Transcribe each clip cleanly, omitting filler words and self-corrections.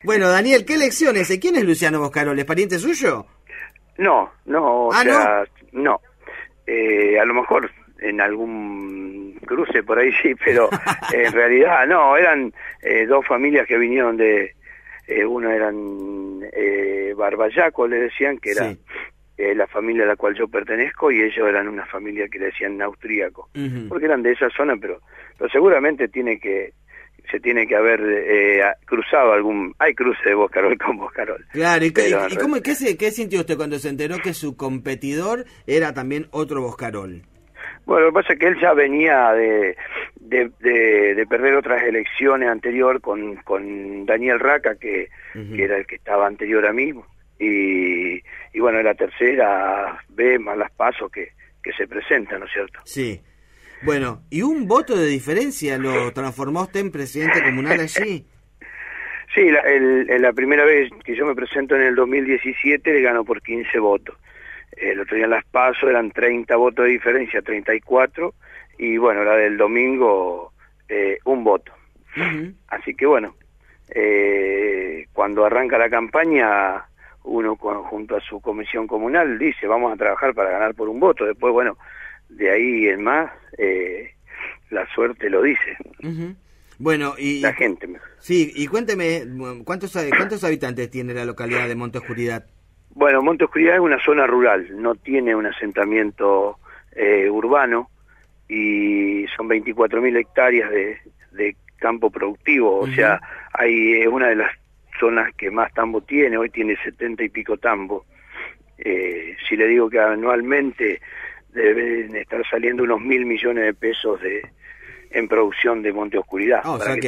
Bueno, Daniel, ¿qué lecciones? ¿Quién es Luciano Boscarol? ¿Es pariente suyo? No, o ¿Ah, sea, no. A lo mejor en algún cruce por ahí sí, pero en realidad no, eran dos familias que vinieron de, uno eran Barbayaco, le decían, que era la familia a la cual yo pertenezco, y ellos eran una familia que le decían austríaco, porque eran de esa zona, pero seguramente se tiene que haber cruzado hay cruce de Boscarol con Boscarol. Claro, ¿qué sintió usted cuando se enteró que su competidor era también otro Boscarol? Bueno, lo que pasa es que él ya venía de perder otras elecciones anterior con Daniel Raca, que era el que estaba anterior a mí, y bueno, la tercera vez más las PASO que se presentan, ¿no es cierto? Sí. Bueno, ¿y un voto de diferencia lo transformó usted en presidente comunal allí? Sí, la primera vez que yo me presento en el 2017 le gano por 15 votos. El otro día en las PASO eran 30 votos de diferencia, 34, y bueno, la del domingo, un voto. Así que bueno, cuando arranca la campaña, uno junto a su comisión comunal dice, vamos a trabajar para ganar por un voto. Después, bueno, de ahí en más, la suerte lo dice. Bueno, y la gente. Sí, y cuénteme, ¿cuántos habitantes tiene la localidad de Monte Oscuridad? Bueno, Monte Oscuridad es una zona rural, no tiene un asentamiento urbano, y son 24.000 hectáreas de campo productivo, o sea, es una de las zonas que más tambo tiene, hoy tiene 70 y pico tambo. Si le digo que anualmente deben estar saliendo unos 1.000 millones de pesos en producción de Monte Oscuridad.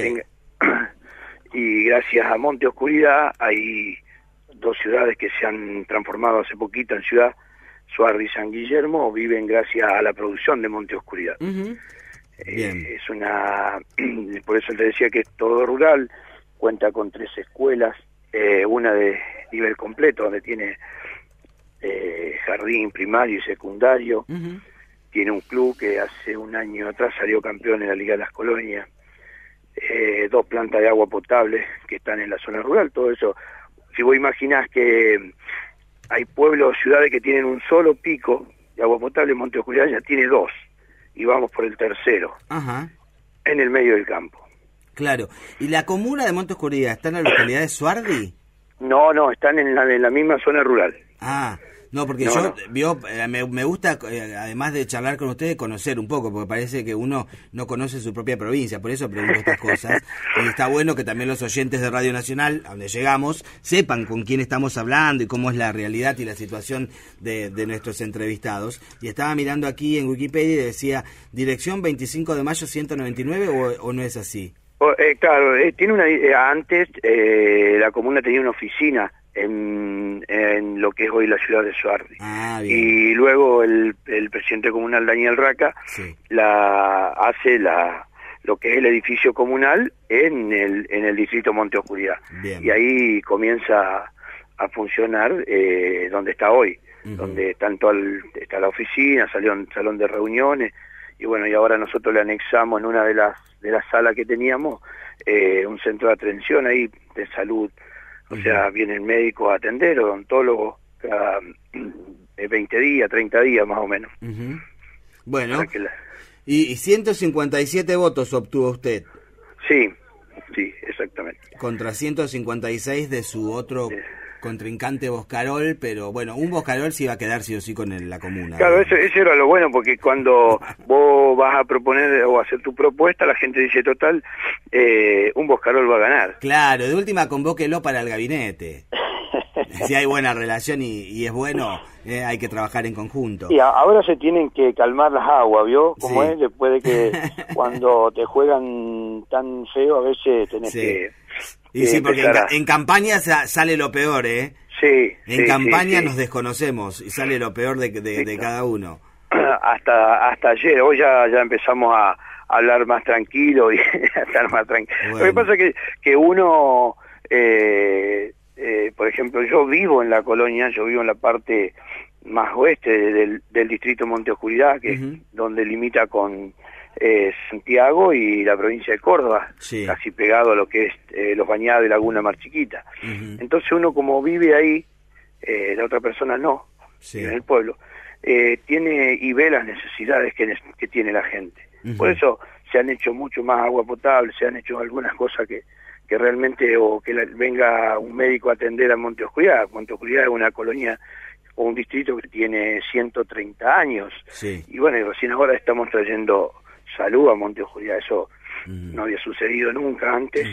Y gracias a Monte Oscuridad hay dos ciudades que se han transformado hace poquito en ciudad, Suardi y San Guillermo, viven gracias a la producción de Monte Oscuridad. Es por eso te decía que es todo rural, cuenta con 3 escuelas, una de nivel completo, donde tiene jardín primario y secundario, tiene un club que hace un año atrás salió campeón en la Liga de las Colonias, 2 plantas de agua potable que están en la zona rural, todo eso. Si vos imaginás que hay pueblos o ciudades que tienen un solo pico de agua potable, Monte Oscuridad ya tiene 2, y vamos por el tercero, en el medio del campo. Claro. ¿Y la comuna de Monte Oscuridad está en la localidad de Suardi? No, están en la misma zona rural. No, porque me gusta, además de charlar con ustedes, conocer un poco, porque parece que uno no conoce su propia provincia, por eso pregunto estas cosas. Y está bueno que también los oyentes de Radio Nacional, a donde llegamos, sepan con quién estamos hablando y cómo es la realidad y la situación de nuestros entrevistados. Y estaba mirando aquí en Wikipedia y decía, dirección 25 de mayo 199, ¿o no es así? Claro, tiene antes la comuna tenía una oficina en lo que es hoy la ciudad de Suardi, y luego el presidente comunal Daniel Raca hace lo que es el edificio comunal en el distrito Monte Oscuridad, y ahí comienza a funcionar donde está hoy, donde está la oficina, salón de reuniones, y bueno, y ahora nosotros le anexamos en una de las salas que teníamos un centro de atención ahí de salud. O sea, viene el médico a atender, odontólogo, cada 20 días, 30 días más o menos. Bueno, y 157 votos obtuvo usted. Sí, exactamente. Contra 156 de su otro contrincante Boscarol, pero bueno, un Boscarol se iba a quedar sí o sí con la comuna. Claro, eso era lo bueno, porque cuando vos vas a proponer o hacer tu propuesta, la gente dice, total, un Boscarol va a ganar. Claro, de última convóquelo para el gabinete. Si hay buena relación y es bueno, hay que trabajar en conjunto. Y ahora se tienen que calmar las aguas, ¿vio? Como es, después de que cuando te juegan tan feo, a veces tenés que... Y sí, porque en campaña sale lo peor, ¿eh? Sí. En campaña nos desconocemos y sale lo peor de cada uno. Hasta ayer, hoy ya empezamos a hablar más tranquilo y a estar más tranquilo. Bueno. Lo que pasa es que uno, por ejemplo, yo vivo en la colonia, yo vivo en la parte más oeste del distrito Monte Oscuridad, que es donde limita con Santiago y la provincia de Córdoba, sí, casi pegado a lo que es Los Bañados y Laguna Mar Chiquita. Entonces uno, como vive ahí, la otra persona no, sí, en el pueblo, tiene y ve las necesidades que tiene la gente. Por eso se han hecho mucho más agua potable, se han hecho algunas cosas que realmente, o que venga un médico a atender a Monte Oscuridad. Monte Oscuridad es una colonia o un distrito que tiene 130 años. Sí. Y bueno, y recién ahora estamos trayendo salud a Monte Oscuridad. Eso no había sucedido nunca antes,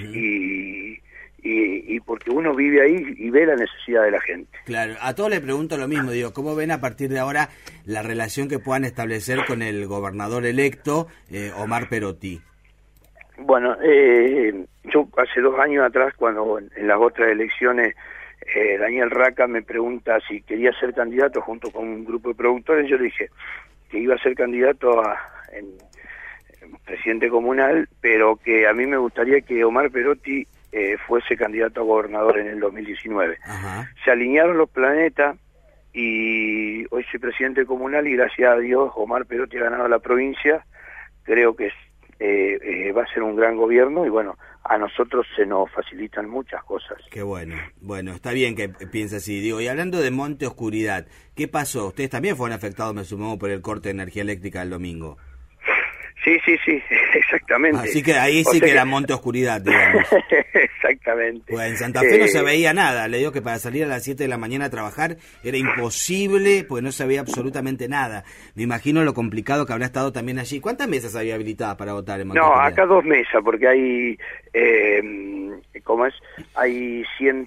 y porque uno vive ahí y ve la necesidad de la gente. Claro, a todos les pregunto lo mismo, digo, ¿cómo ven a partir de ahora la relación que puedan establecer con el gobernador electo, Omar Perotti? Bueno, yo hace 2 años atrás, cuando en las otras elecciones Daniel Raca me pregunta si quería ser candidato junto con un grupo de productores, yo le dije que iba a ser candidato en presidente comunal, pero que a mí me gustaría que Omar Perotti fuese candidato a gobernador en el 2019. Ajá. Se alinearon los planetas y hoy soy presidente comunal y gracias a Dios Omar Perotti ha ganado la provincia. Creo que va a ser un gran gobierno y bueno, a nosotros se nos facilitan muchas cosas. Qué bueno, bueno, está bien que piense así. Digo, y hablando de Monte Oscuridad, ¿qué pasó? Ustedes también fueron afectados, me supongo, por el corte de energía eléctrica el domingo. Sí, exactamente. Así que ahí sí que era Monte Oscuridad, digamos. Exactamente. Pues en Santa Fe no se veía nada. Le digo que para salir a las 7 de la mañana a trabajar era imposible porque no se veía absolutamente nada. Me imagino lo complicado que habrá estado también allí. ¿Cuántas mesas había habilitadas para votar en Monte Oscuridad? No, acá 2 mesas, porque hay, hay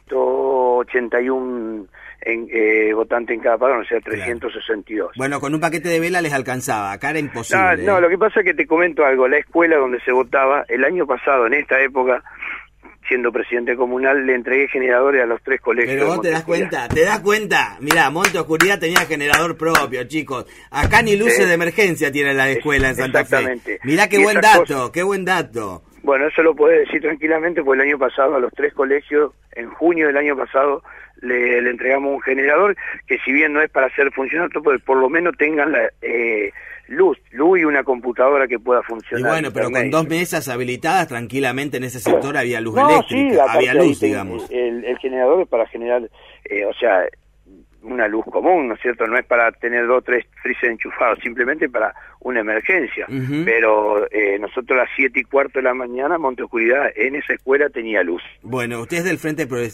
181 votantes en cada padrón, o sea, 362. Claro. Bueno, con un paquete de vela les alcanzaba, acá era imposible. No, lo que pasa es que te comento algo, la escuela donde se votaba, el año pasado, en esta época, siendo presidente comunal, le entregué generadores a los 3 colegios. Pero vos te das cuenta, mirá, Monte Oscuridad tenía generador propio, chicos. Acá ni luces de emergencia tiene la escuela en Santa Fe. Mirá qué buen dato, qué buen dato. Bueno, eso lo podés decir tranquilamente, porque el año pasado a los 3 colegios, en junio del año pasado, le entregamos un generador que, si bien no es para hacer funcionar, por lo menos tengan la luz y una computadora que pueda funcionar. Y bueno, pero con 2 mesas habilitadas, tranquilamente en ese sector había luz eléctrica, sí, había luz, digamos. El generador es para generar, o sea, una luz común, ¿no es cierto? No es para tener 2 o 3 freezer enchufados, simplemente para una emergencia. Pero nosotros a las 7:15 de la mañana, Monte Oscuridad, en esa escuela tenía luz. Bueno, ¿usted es del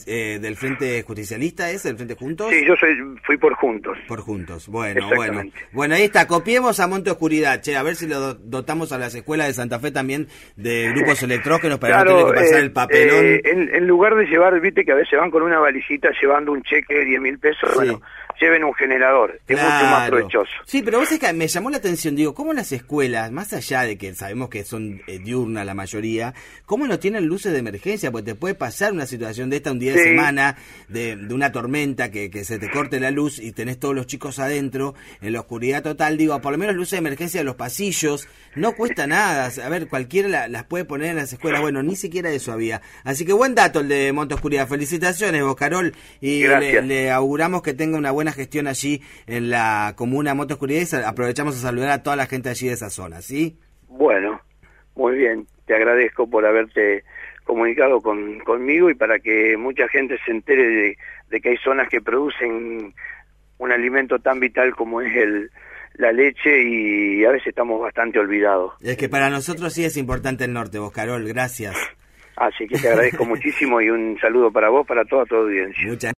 Frente Justicialista, es? ¿Del Frente Juntos? Sí, yo fui por Juntos. Por Juntos, bueno, ahí está, copiemos a Monte Oscuridad, a ver si lo dotamos a las escuelas de Santa Fe también de grupos electrógenos para no tener que pasar el papelón. En lugar de llevar, viste que a veces van con una valijita llevando un cheque de 10.000 pesos, sí. Bueno, lleven un generador, es mucho más provechoso. Sí, pero vos es que me llamó la atención, digo, ¿cómo las escuelas, más allá de que sabemos que son diurnas la mayoría, cómo no tienen luces de emergencia? Porque te puede pasar una situación de esta un día de semana, de una tormenta, que se te corte la luz y tenés todos los chicos adentro, en la oscuridad total. Digo, por lo menos luces de emergencia de los pasillos, no cuesta nada, a ver, cualquiera las puede poner en las escuelas, bueno, ni siquiera eso había. Así que buen dato el de Monte Oscuridad, felicitaciones vos, Carol, y le auguramos que tenga una buena gestión allí en la comuna Monte Oscuridad, y aprovechamos a saludar a toda la gente allí de esa zona, ¿sí? Bueno, muy bien, te agradezco por haberte comunicado conmigo y para que mucha gente se entere de que hay zonas que producen un alimento tan vital como es la leche, y a veces estamos bastante olvidados. Es que para nosotros sí es importante el norte, vos, Carol, gracias. Así que te agradezco muchísimo y un saludo para vos, para toda tu audiencia.